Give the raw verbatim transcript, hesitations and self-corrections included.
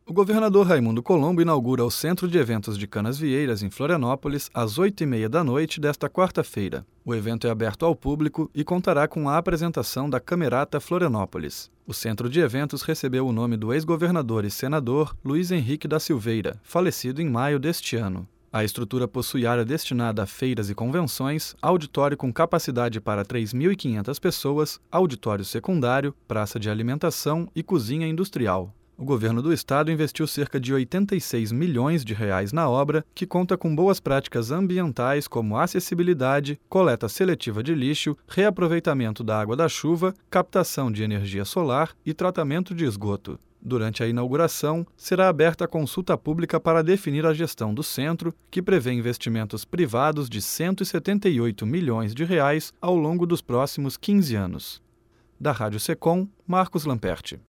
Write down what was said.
O governador Raimundo Colombo inaugura o Centro de Eventos de Canasvieiras, em Florianópolis, às oito e meia da noite desta quarta-feira. O evento é aberto ao público e contará com a apresentação da Camerata Florianópolis. O Centro de Eventos recebeu o nome do ex-governador e senador Luiz Henrique da Silveira, falecido em maio deste ano. A estrutura possui área destinada a feiras e convenções, auditório com capacidade para três mil e quinhentas pessoas, auditório secundário, praça de alimentação e cozinha industrial. O governo do estado investiu cerca de oitenta e seis milhões de reais na obra, que conta com boas práticas ambientais como acessibilidade, coleta seletiva de lixo, reaproveitamento da água da chuva, captação de energia solar e tratamento de esgoto. Durante a inauguração, será aberta a consulta pública para definir a gestão do centro, que prevê investimentos privados de cento e setenta e oito milhões de reais ao longo dos próximos quinze anos. Da Rádio Secom, Marcos Lamperti.